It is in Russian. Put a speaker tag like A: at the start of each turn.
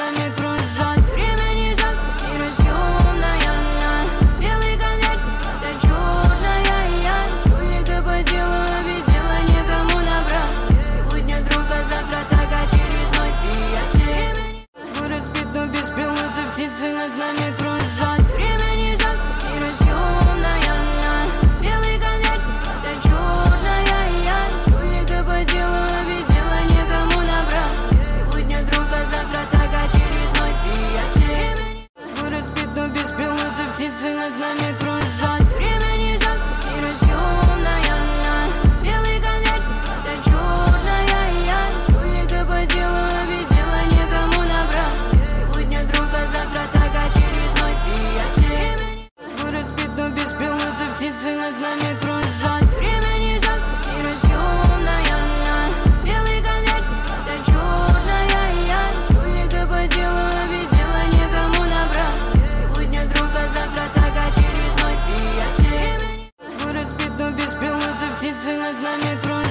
A: нами кружат. Время не ждет, и разъемная она. Белый конверт, это черная я. Только по делу, а без дела никому набрать. Сегодня друг, а завтра так очередной приятель. Москва распит, но без пилота птицы над нами кружат. Время не ждет, и разъемная она. Белый конверт, это черная я. Только по делу, а без дела никому набрать. Сегодня друг, а завтра так очередной приятель. Москва распит, но без пилота птицы над нами кружат. Время не ждет, и разъемная она. Белый конверт, это черная я. Только по делу, а без дела никому набрать. Сегодня друг, а завтра так очередной приятель. Москва распит, но без пилота птицы над нами кружат. Время не ждет, и разъемная она. Белый конверт, это черная я. Только по делу, а без дела никому набрать. Сегодня друг, а завтра так очередной приятель. Москва распит, но без пилота птицы над нами кружат.